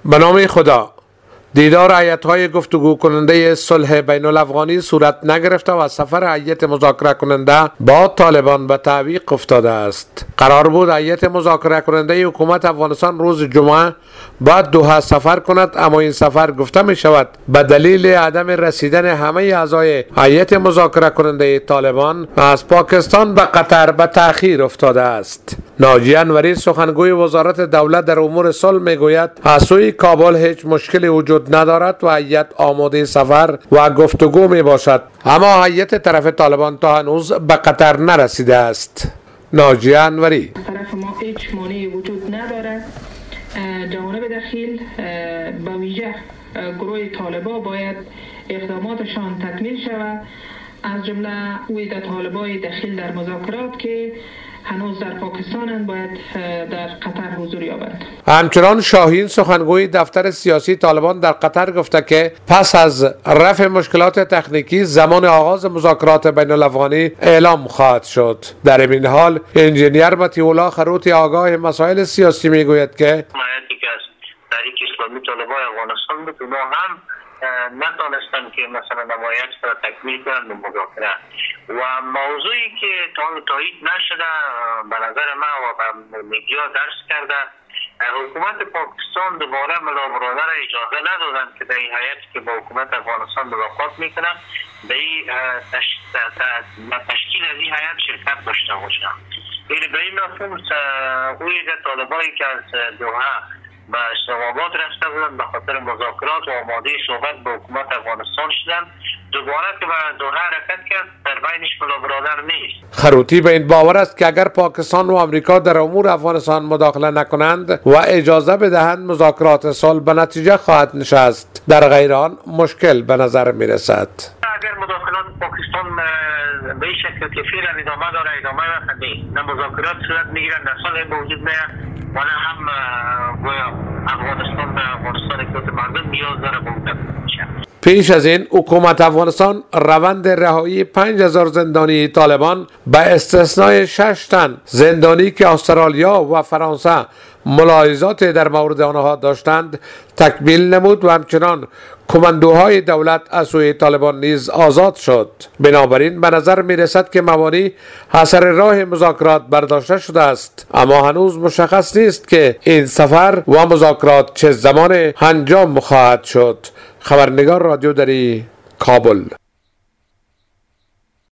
به نام خدا. دیدار هیئت‌های گفتگو کننده صلح بین الافغانی صورت نگرفته و سفر هیئت مذاکره کننده با طالبان به تعویق افتاده است. قرار بود هیئت مذاکره کننده حکومت افغانستان روز جمعه بعد دوحه سفر کند، اما این سفر گفته می شود به دلیل عدم رسیدن همه اعضای هیئت مذاکره کننده طالبان از پاکستان به قطر به تأخیر افتاده است. ناجی انوری سخنگوی وزارت دولت در امور صلح میگوید از سوی کابل هیچ مشکلی وجود ندارد و هیئت آماده سفر و گفتگو می باشد، اما هیئت طرف طالبان تا هنوز به قطر نرسیده است. ناجی انوری: طرف ما هیچ مانعی وجود ندارد. جوانب داخل به ویژه گروه طالبان باید اقداماتشان تکمیل شود، از جمله ویده طالبای داخل در مذاکرات که هنوز در پاکستان باید در قطر حضور یابند. همچنان شاهین سخنگوی دفتر سیاسی طالبان در قطر گفته که پس از رفع مشکلات تکنیکی زمان آغاز مذاکرات بین الافغانی اعلام خواهد شد. در این حال انجینیر مطیع الله خروتی آگاه مسائل سیاسی میگوید که حمایتی که از تحریک اسلامی طالبان افغانستان بود اونا هم نتانستن که مثلا نمایش را تکمیل کنند به مذاکره و موضوعی که تایید نشده به نظر من و به میدیا درس کرده، حکومت پاکستان دوباره ملا برادر اجازه ندادن که در این هیئت که با حکومت افغانستان ملاقات میکنه به تشکیل از این هیئت شرکت داشته باشند. یعنی به این مفهوم اوی طالبایی که از دوحه به اسلام آباد رفته بودن به خاطر مذاکرات و آماده صحبت با حکومت افغانستان شدن، دوباره که به دوحه حرکت کرد در بینش ملا برادر نیست. خروتی به این باور است که اگر پاکستان و آمریکا در امور افغانستان مداخله نکنند و اجازه بدهند مذاکرات صلح به نتیجه خواهد نشست، در غیر آن مشکل به نظر می رسد. اگر مداخلات پاکستان به این شکل که فعلا ادامه داره ادامه نیست، نه مذاکرات صورت میگیرن نه صلح به وجود میاد و نه هم افغانستان که مردم نیاز داره به اون. پیش از این حکومت افغانستان روند رهایی 5000 زندانی طالبان به استثنای 6 تن زندانی که استرالیا و فرانسه ملاحظات در مورد آنها داشتند تکمیل نمود و همچنان کماندوهای دولت از سوی طالبان نیز آزاد شد. بنابراین به نظر می رسد که موانع اثر راه مذاکرات برداشته شده است، اما هنوز مشخص نیست که این سفر و مذاکرات چه زمان انجام خواهد شد. خبرنگار رادیو دری، کابل.